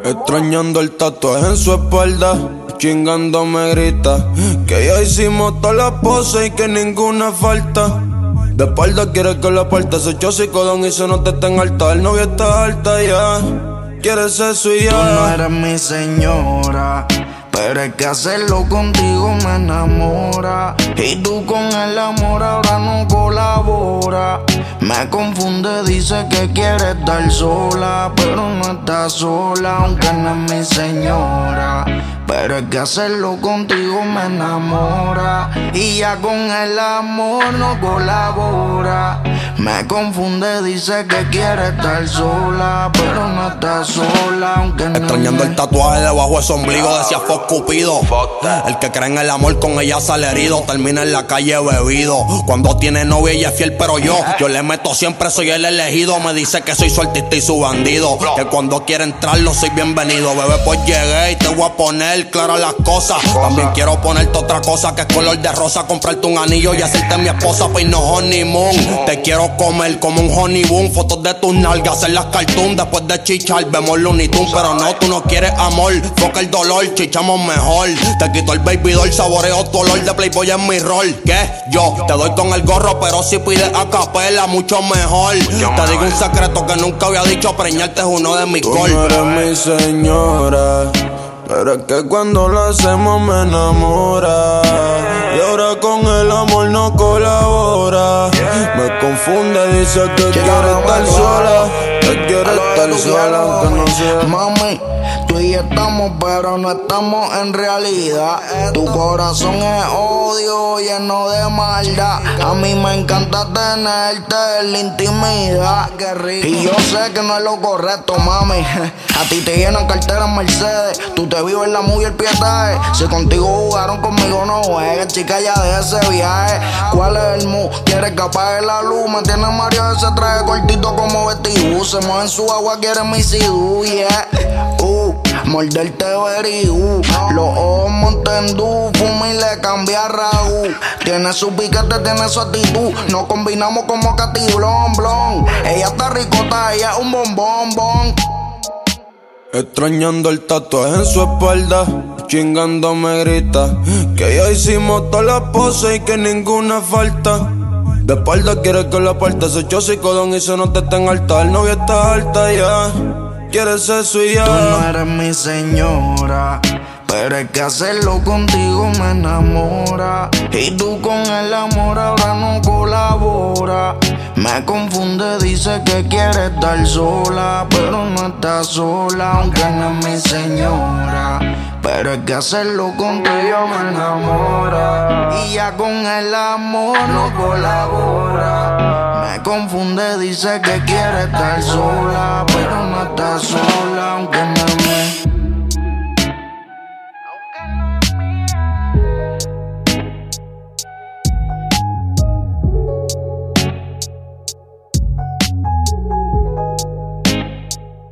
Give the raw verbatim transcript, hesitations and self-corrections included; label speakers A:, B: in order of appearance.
A: Extrañando el tatuaje en su espalda, chingando me grita que ya hicimos todas las poses y que ninguna falta. De espalda quiere que la parte se echó psicodón y se no te está en alta. El novio está alta ya, quiere sexo y ya.
B: Tú no eres mi señora, pero es que hacerlo contigo me enamora. Y tú con el amor ahora no colabora. Me confunde, dice que quiere estar sola, pero no está sola, aunque no es mi señora. Pero es que hacerlo contigo me enamora. Y ya con el amor no colabora. Me confunde, dice que quiere estar sola, pero no está sola, aunque no.
A: Extrañando el tatuaje debajo de su ombligo, decía fuck Cupido. El que cree en el amor con ella sale herido, termina en la calle bebido. Cuando tiene novia ella es fiel, pero yo, yo le meto siempre, soy el elegido. Me dice que soy su artista y su bandido, que cuando quiere entrarlo soy bienvenido. Bebé, pues llegué y te voy a poner claras las cosas. También quiero ponerte otra cosa que es color de rosa, comprarte un anillo y hacerte mi esposa pa' irnos honeymoon. Te quiero comer como un honey boom, fotos de tus nalgas, hacer las cartoon. Después de chichar vemos Looney Tunes, pero no, tú no quieres amor, foca el dolor, chichamos mejor. Te quito el baby doll, saboreo tu olor de Playboy en mi rol. ¿Qué? Yo te doy con el gorro, pero si pides a capela, mucho mejor. Te digo un secreto que nunca había dicho, preñarte es uno de mis goals.
C: Tú no eres mi señora, pero es que cuando lo hacemos me enamora. Y ahora con el amor no colabora. Me confunde, dice que quiere estar sola, que quiere estar sola aunque no sea.
B: Mami, tú y yo estamos, pero no estamos en realidad. Tu corazón es odio lleno de maldad. A mí me encanta tenerte en la intimidad. Y yo sé que no es lo correcto, mami. A ti te llenan carteras Mercedes, tú te vives la movie el pietaje. Si contigo jugaron, conmigo no juegues, chica, ya de ese viaje. ¿Cuál es el mu? Quieres que apague la luz, me tiene Mario ese traje cortito como vestido. Se mueve en su agua, quiere mi sidú, yeah. Uh, morderte verigú, los ojos montendú, fuma y le cambia Raúl. Tiene su piquete, tiene su actitud, nos combinamos como Katy Blon Blon. Ella está ricota, ella es un bombón bon.
A: Extrañando el tatuaje en su espalda, chingando me grita que ya hicimos todas las poses y que ninguna falta. De espalda quiere que la parte se echó psicodón y se no te está en alta. El novio está alta ya, quiere sexo y ya.
B: Tú no eres mi señora, pero es que hacerlo contigo me enamora. Y tú con el amor ahora no colabora. Me confunde, dice que quiere estar sola, pero no está sola, aunque no es mi señora. Pero es que hacerlo contigo me enamora. Y ya con el amor no colabora. Me confunde, dice que quiere estar sola, pero no está sola, aunque no